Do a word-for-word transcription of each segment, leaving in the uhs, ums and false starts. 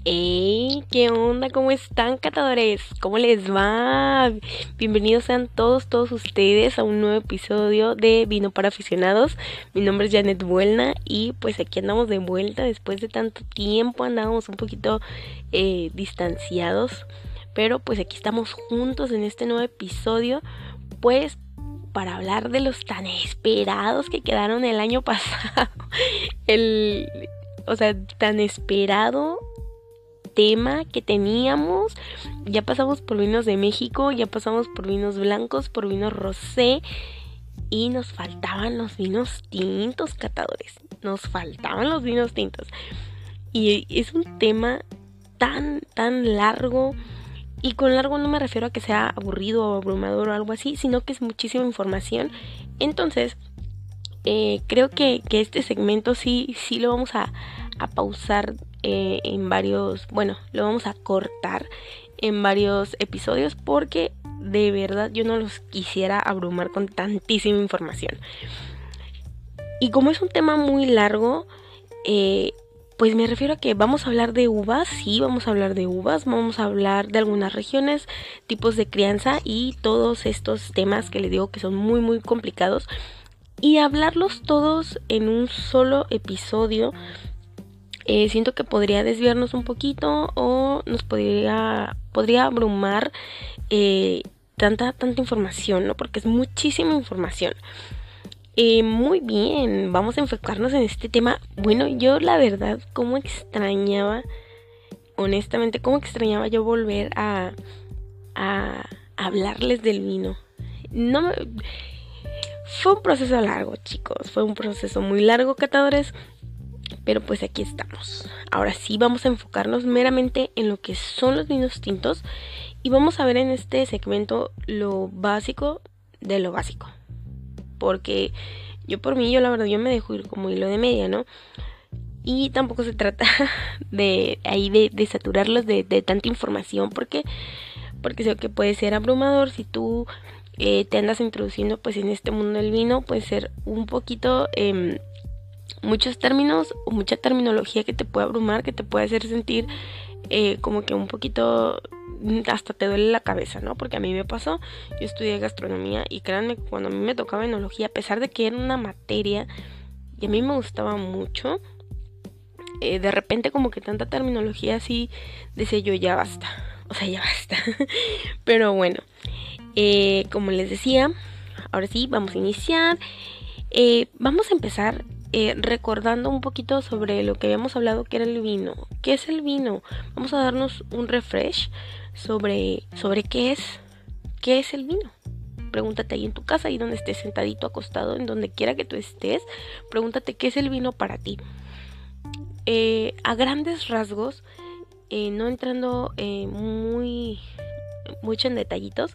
Hey, ¿qué onda? ¿Cómo están, catadores? ¿Cómo les va? Bienvenidos sean todos, todos ustedes a un nuevo episodio de Vino para Aficionados. Mi nombre es Janet Buelna y pues aquí andamos de vuelta después de tanto tiempo. Andábamos un poquito eh, distanciados, pero pues aquí estamos juntos en este nuevo episodio, pues para hablar de los tan esperados que quedaron el año pasado. El, o sea, tan esperado tema que teníamos. Ya pasamos por vinos de México, ya pasamos por vinos blancos, por vinos rosé y nos faltaban los vinos tintos, catadores. Nos faltaban los vinos tintos. Y es un tema tan, tan largo. Y con largo no me refiero a que sea aburrido o abrumador o algo así, sino que es muchísima información. Entonces, eh, creo que, que este segmento sí, sí lo vamos a, a pausar eh, en varios, bueno, lo vamos a cortar en varios episodios porque de verdad yo no los quisiera abrumar con tantísima información. Y como es un tema muy largo, eh, pues me refiero a que vamos a hablar de uvas, sí, vamos a hablar de uvas, vamos a hablar de algunas regiones, tipos de crianza y todos estos temas que les digo que son muy muy complicados. Y hablarlos todos en un solo episodio, eh, siento que podría desviarnos un poquito o nos podría, podría abrumar eh, tanta, tanta información, ¿no? Porque es muchísima información. Eh, muy bien, vamos a enfocarnos en este tema. Bueno, yo la verdad, cómo extrañaba, honestamente, cómo extrañaba yo volver a, a hablarles del vino. No me... Fue un proceso largo, chicos, fue un proceso muy largo, catadores, pero pues aquí estamos. Ahora sí vamos a enfocarnos meramente en lo que son los vinos tintos y vamos a ver en este segmento lo básico de lo básico. Porque yo por mí, yo la verdad, yo me dejo ir como hilo de media, ¿no? Y tampoco se trata de ahí de, de saturarlos de, de tanta información porque, porque sé que puede ser abrumador si tú eh, te andas introduciendo pues en este mundo del vino. Puede ser un poquito eh, muchos términos o mucha terminología que te puede abrumar, que te puede hacer sentir eh, como que un poquito hasta te duele la cabeza, ¿no? Porque a mí me pasó, yo estudié gastronomía y créanme, cuando a mí me tocaba enología, a pesar de que era una materia y a mí me gustaba mucho, eh, de repente como que tanta terminología así, decía yo, ya basta, o sea, ya basta. Pero bueno, eh, como les decía, ahora sí, vamos a iniciar. Eh, vamos a empezar eh, recordando un poquito sobre lo que habíamos hablado, que era el vino. ¿Qué es el vino? Vamos a darnos un refresh sobre, sobre qué es, qué es el vino. Pregúntate ahí en tu casa, ahí donde estés sentadito, acostado, en donde quiera que tú estés. Pregúntate qué es el vino para ti. Eh, a grandes rasgos, eh, no entrando eh, muy mucho en detallitos,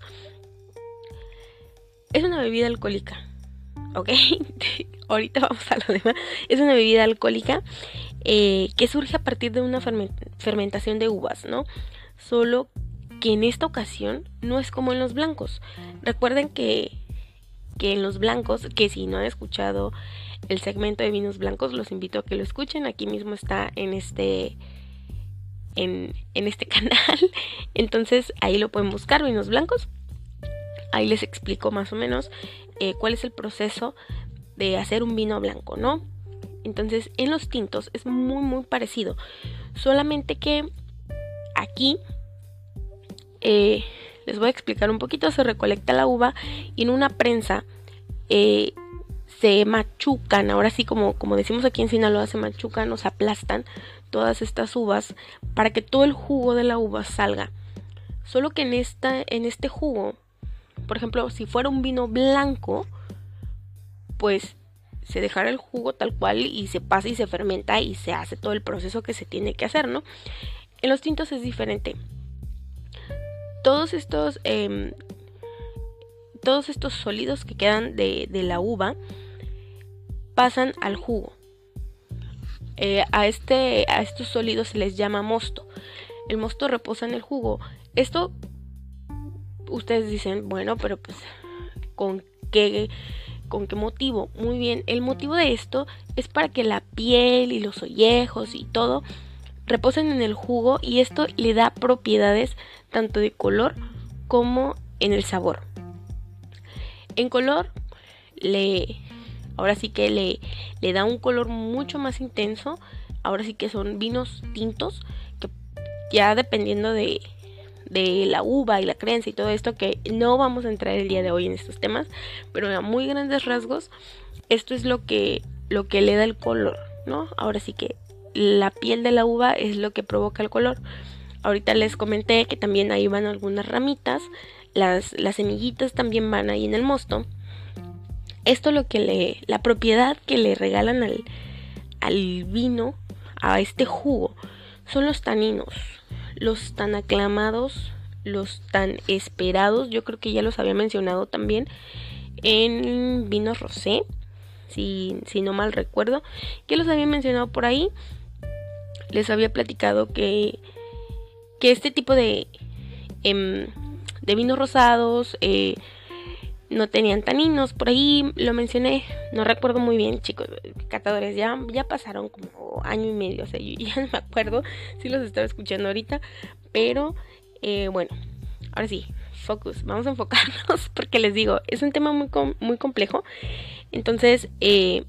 es una bebida alcohólica. ¿Ok? Ahorita vamos a lo demás. Es una bebida alcohólica eh, que surge a partir de una fermentación de uvas, ¿no? Solo que en esta ocasión no es como en los blancos. Recuerden que, que en los blancos, que si no han escuchado el segmento de vinos blancos, los invito a que lo escuchen. Aquí mismo está en este, en, en este canal. Entonces ahí lo pueden buscar, vinos blancos. Ahí les explico más o menos eh, cuál es el proceso de hacer un vino blanco, ¿no? Entonces, en los tintos es muy, muy parecido. Solamente que aquí eh, les voy a explicar un poquito. Se recolecta la uva y en una prensa eh, se machucan. Ahora sí, como, como decimos aquí en Sinaloa, se machucan o se aplastan todas estas uvas para que todo el jugo de la uva salga. Solo que en, esta, en este jugo, por ejemplo, si fuera un vino blanco, pues se dejará el jugo tal cual y se pasa y se fermenta y se hace todo el proceso que se tiene que hacer, ¿no? En los tintos es diferente. Todos estos, eh, todos estos sólidos que quedan de, de la uva pasan al jugo. Eh, a, este, a estos sólidos se les llama mosto. El mosto reposa en el jugo. Esto, ustedes dicen, bueno, pero pues, ¿con qué, con qué motivo? Muy bien, el motivo de esto es para que la piel y los ollejos y todo reposan en el jugo y esto le da propiedades tanto de color como en el sabor. En color, le, ahora sí que le, le da un color mucho más intenso. Ahora sí que son vinos tintos, que ya dependiendo de, de la uva y la crianza y todo esto, que no vamos a entrar el día de hoy en estos temas, pero a muy grandes rasgos, esto es lo que, lo que le da el color, ¿no? Ahora sí que la piel de la uva es lo que provoca el color. Ahorita les comenté que también ahí van algunas ramitas, las, las semillitas también van ahí en el mosto. Esto lo que le, la propiedad que le regalan al, al vino, a este jugo, son los taninos, los tan aclamados, los tan esperados. Yo creo que ya los había mencionado también en vinos rosé, si, si no mal recuerdo, que los había mencionado por ahí. Les había platicado que, que este tipo de, eh, de vinos rosados eh, no tenían taninos. Por ahí lo mencioné, no recuerdo muy bien, chicos, catadores, ya, ya pasaron como año y medio, o sea, yo ya no me acuerdo si los estaba escuchando ahorita, pero eh, bueno, ahora sí, focus, vamos a enfocarnos, porque les digo, es un tema muy, com- muy complejo. Entonces, eh,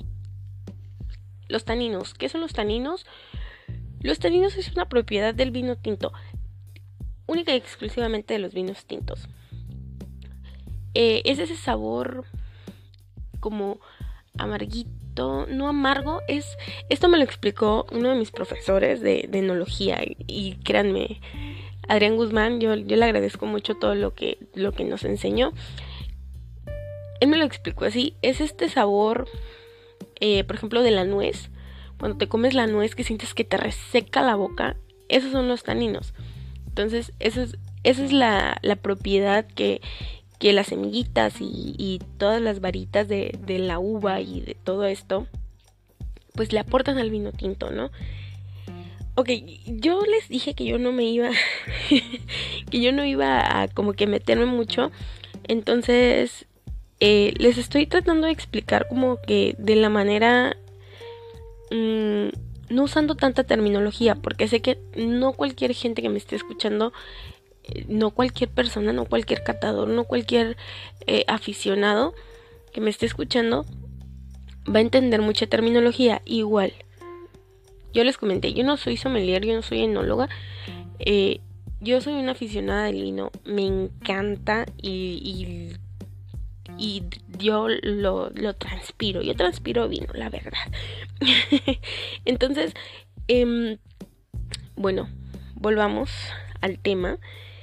los taninos, ¿qué son los taninos? Los taninos es una propiedad del vino tinto, única y exclusivamente de los vinos tintos. Eh, es ese sabor como amarguito, no amargo, es, esto me lo explicó uno de mis profesores de, de enología, y, y créanme, Adrián Guzmán, yo, yo le agradezco mucho todo lo que, lo que nos enseñó. Él me lo explicó así, es este sabor, eh, por ejemplo, de la nuez. Cuando te comes la nuez que sientes que te reseca la boca, esos son los taninos. Entonces, eso es, esa es la, la propiedad que, que las semillitas y, y todas las varitas de, de la uva y de todo esto, pues le aportan al vino tinto, ¿no? Ok, yo les dije que yo no me iba, que yo no iba a como que meterme mucho, entonces eh, les estoy tratando de explicar como que de la manera, mmm, no usando tanta terminología, porque sé que no cualquier gente que me esté escuchando, eh, no cualquier persona, no cualquier catador, no cualquier eh, aficionado que me esté escuchando va a entender mucha terminología. Igual, yo les comenté, yo no soy sommelier, yo no soy enóloga, eh, yo soy una aficionada del vino, me encanta y, y, y yo lo, lo transpiro, yo transpiro vino, la verdad. Entonces, eh, bueno, volvamos al tema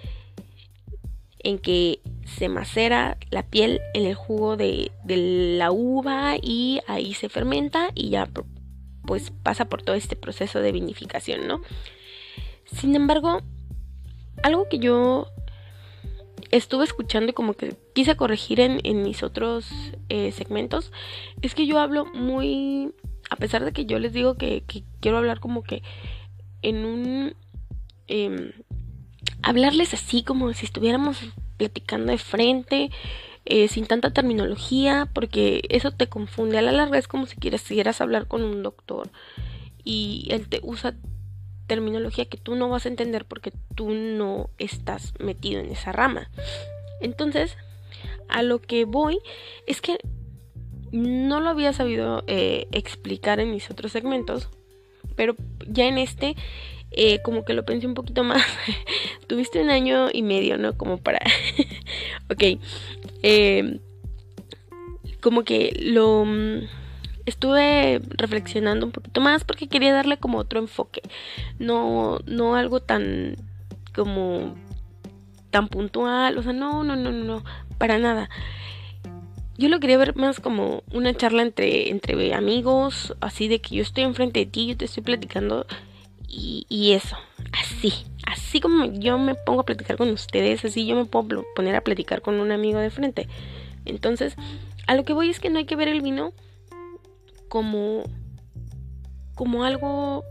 en que se macera la piel en el jugo de, de la uva y ahí se fermenta y ya pues pasa por todo este proceso de vinificación, ¿no? Sin embargo, algo que yo estuve escuchando y como que quise corregir en, en mis otros eh, segmentos es que yo hablo muy, a pesar de que yo les digo que, que quiero hablar como que en un eh, hablarles así como si estuviéramos platicando de frente, eh, sin tanta terminología, porque eso te confunde. A la larga es como si quisieras hablar con un doctor y él te usa terminología que tú no vas a entender porque tú no estás metido en esa rama. Entonces, a lo que voy es que no lo había sabido eh, explicar en mis otros segmentos, pero ya en este eh, como que lo pensé un poquito más. Tuviste un año y medio, ¿no? Como para ok, eh, como que lo estuve reflexionando un poquito más porque quería darle como otro enfoque, no, no algo tan como tan puntual, o sea, no, no, no, no, para nada. Yo lo quería ver más como una charla entre, entre amigos, así de que yo estoy enfrente de ti, yo te estoy platicando y, y eso, así, así como yo me pongo a platicar con ustedes, así yo me puedo poner a platicar con un amigo de frente. Entonces, a lo que voy es que no hay que ver el vino como, como algo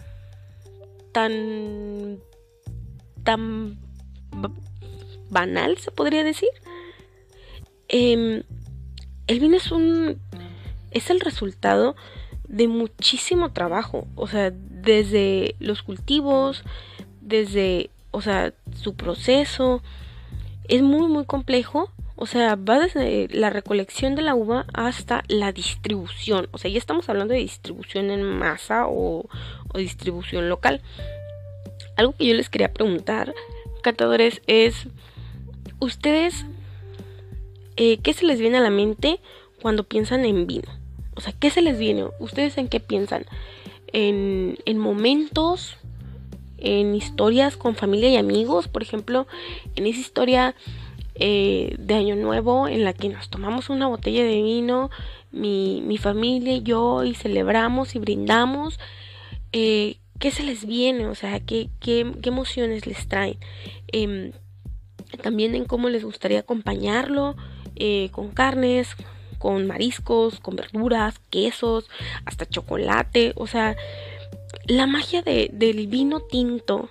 tan, tan banal, se podría decir. Eh, el vino es un, es el resultado de muchísimo trabajo, o sea, desde los cultivos, desde, o sea, su proceso, es muy muy complejo, o sea, va desde la recolección de la uva hasta la distribución, o sea, ya estamos hablando de distribución en masa o, o distribución local. Algo que yo les quería preguntar, catadores, es, ¿ustedes eh, qué se les viene a la mente cuando piensan en vino? O sea, ¿qué se les viene? ¿Ustedes en qué piensan? ¿En, en momentos? ¿En historias con familia y amigos? Por ejemplo, en esa historia eh, de Año Nuevo en la que nos tomamos una botella de vino, mi, mi familia y yo, y celebramos y brindamos. Eh, ¿Qué se les viene? O sea, ¿qué, qué, qué emociones les traen? Eh, también en cómo les gustaría acompañarlo, eh, con carnes, con mariscos, con verduras, quesos, hasta chocolate. O sea, la magia de, del vino tinto.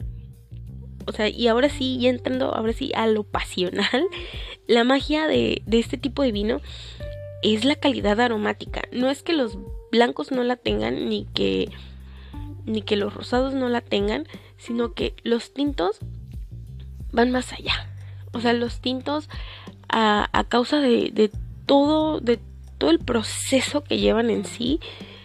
O sea, y ahora sí, ya entrando ahora sí a lo pasional, la magia de, de este tipo de vino es la calidad aromática. No es que los blancos no la tengan, ni que, ni que los rosados no la tengan, sino que los tintos van más allá. O sea, los tintos a, a causa de, de todo, de todo el proceso que llevan en sí,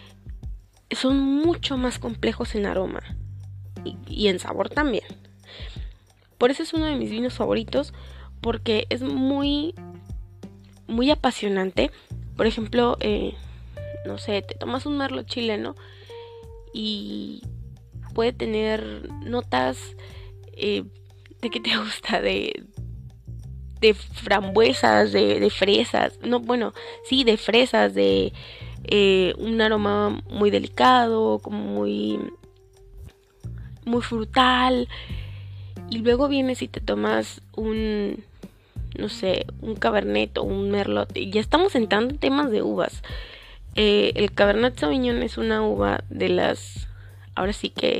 son mucho más complejos en aroma y, y en sabor también. Por eso es uno de mis vinos favoritos, porque es muy, muy apasionante. Por ejemplo, eh, no sé, te tomas un merlot chileno y puede tener notas eh, de qué te gusta, de de frambuesas, de, de fresas, no, bueno, sí, de fresas, de eh, un aroma muy delicado, como muy, muy frutal, y luego vienes y te tomas un, no sé, un cabernet o un merlot, y ya estamos entrando en temas de uvas. Eh, el Cabernet Sauvignon es una uva de las, ahora sí que,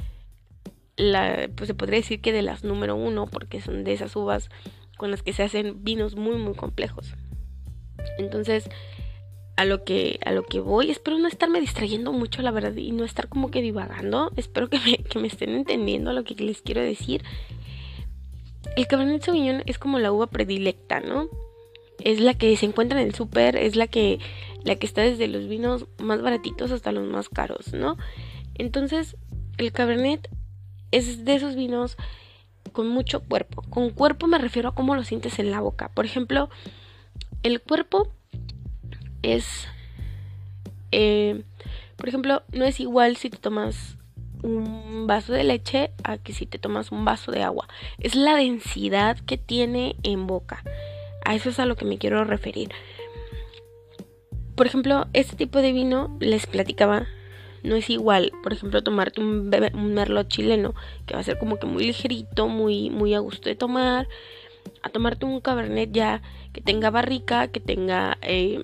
la, pues se podría decir que de las número uno, porque son de esas uvas con las que se hacen vinos muy muy complejos. Entonces, a lo que a lo que voy, espero no estarme distrayendo mucho, la verdad, y no estar como que divagando. Espero que me, que me estén entendiendo lo que les quiero decir. El Cabernet Sauvignon es como la uva predilecta, ¿no? Es la que se encuentra en el súper, es la que la que está desde los vinos más baratitos hasta los más caros, ¿no? Entonces, el Cabernet es de esos vinos con mucho cuerpo. Con cuerpo me refiero a cómo lo sientes en la boca. Por ejemplo, el cuerpo es, eh, por ejemplo, no es igual si te tomas un vaso de leche a que si te tomas un vaso de agua. Es la densidad que tiene en boca. A eso es a lo que me quiero referir. Por ejemplo, este tipo de vino, les platicaba, no es igual, por ejemplo, tomarte un, bebe, un merlot chileno, que va a ser como que muy ligerito, muy, muy a gusto de tomar, a tomarte un cabernet ya que tenga barrica, que tenga, eh,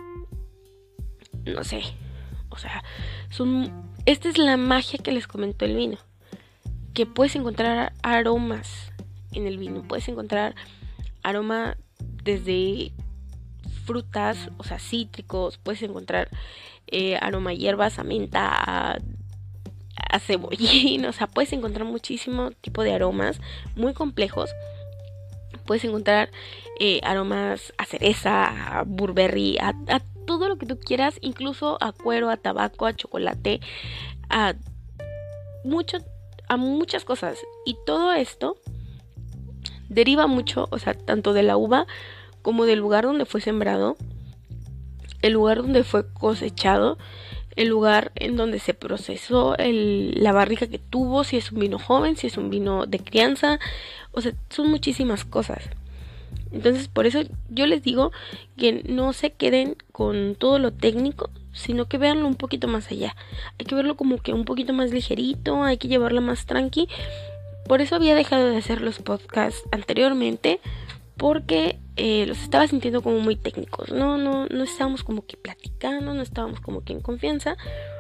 no sé, o sea, son, esta es la magia que les comentó el vino, que puedes encontrar aromas en el vino, puedes encontrar aroma desde frutas, o sea, cítricos, puedes encontrar eh, aroma a hierbas, a menta, a, a cebollín, o sea, puedes encontrar muchísimo tipo de aromas muy complejos. Puedes encontrar eh, aromas a cereza, a burberry, a, a todo lo que tú quieras, incluso a cuero, a tabaco, a chocolate, a mucho, a muchas cosas. Y todo esto deriva mucho, o sea, tanto de la uva como del lugar donde fue sembrado, el lugar donde fue cosechado, el lugar en donde se procesó, el, la barrica que tuvo, si es un vino joven, si es un vino de crianza, o sea, son muchísimas cosas. Entonces, por eso yo les digo que no se queden con todo lo técnico, sino que véanlo un poquito más allá. Hay que verlo como que un poquito más ligerito, hay que llevarlo más tranqui. Por eso había dejado de hacer los podcasts anteriormente, porque eh, los estaba sintiendo como muy técnicos, no, no, no estábamos como que platicando, no estábamos como que en confianza.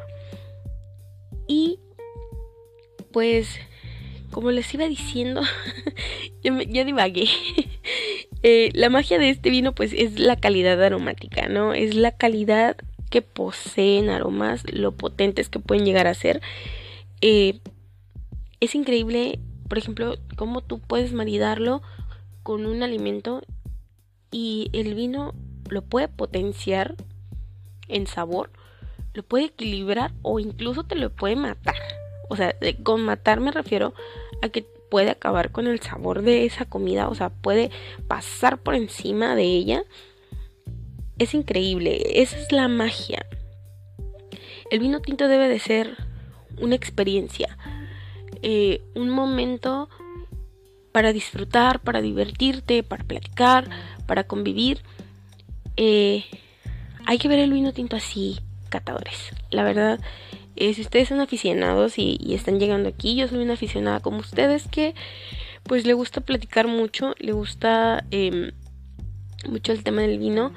Y pues, como les iba diciendo, yo, me, yo divagué. Eh, la magia de este vino pues es la calidad aromática, ¿no? Es la calidad que poseen aromas, lo potentes que pueden llegar a ser. Eh, es increíble, por ejemplo, cómo tú puedes maridarlo con un alimento y el vino lo puede potenciar en sabor, lo puede equilibrar o incluso te lo puede matar. O sea, con matar me refiero a que puede acabar con el sabor de esa comida, o sea, puede pasar por encima de ella. Es increíble, esa es la magia. El vino tinto debe de ser una experiencia, eh, un momento para disfrutar, para divertirte, para platicar, para convivir. Eh, hay que ver el vino tinto así, catadores. La verdad, eh, si ustedes son aficionados y, y están llegando aquí, yo soy una aficionada como ustedes que pues le gusta platicar mucho, le gusta eh, mucho el tema del vino.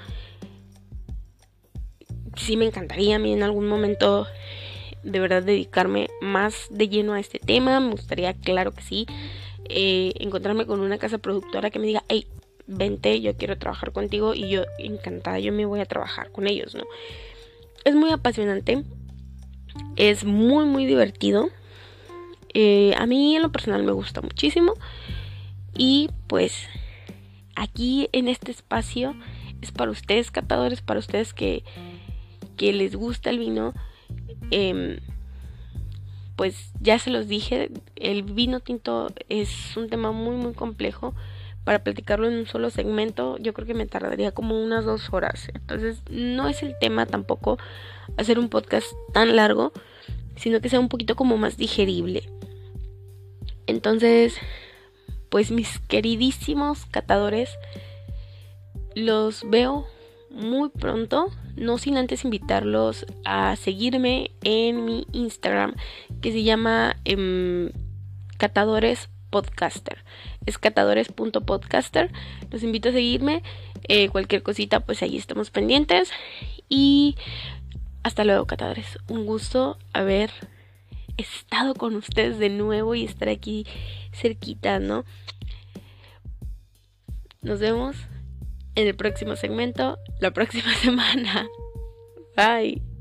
Sí me encantaría a mí en algún momento de verdad dedicarme más de lleno a este tema. Me gustaría, claro que sí, eh, encontrarme con una casa productora que me diga, hey, vente, yo quiero trabajar contigo, y yo encantada, yo me voy a trabajar con ellos, ¿no? Es muy apasionante, es muy muy divertido. Eh, a mí en lo personal me gusta muchísimo y pues aquí en este espacio es para ustedes, catadores, para ustedes que, que les gusta el vino. Eh, pues ya se los dije, el vino tinto es un tema muy muy complejo. Para platicarlo en un solo segmento yo creo que me tardaría como unas dos horas. Entonces no es el tema tampoco hacer un podcast tan largo, sino que sea un poquito como más digerible. Entonces, pues mis queridísimos catadores, los veo muy pronto, no sin antes invitarlos a seguirme en mi Instagram, que se llama eh, Catadores Podcaster. Es catadores punto podcaster. Los invito a seguirme. Eh, cualquier cosita, pues ahí estamos pendientes. Y hasta luego, catadores. Un gusto haber estado con ustedes de nuevo y estar aquí cerquita, ¿no? Nos vemos en el próximo segmento, la próxima semana. Bye.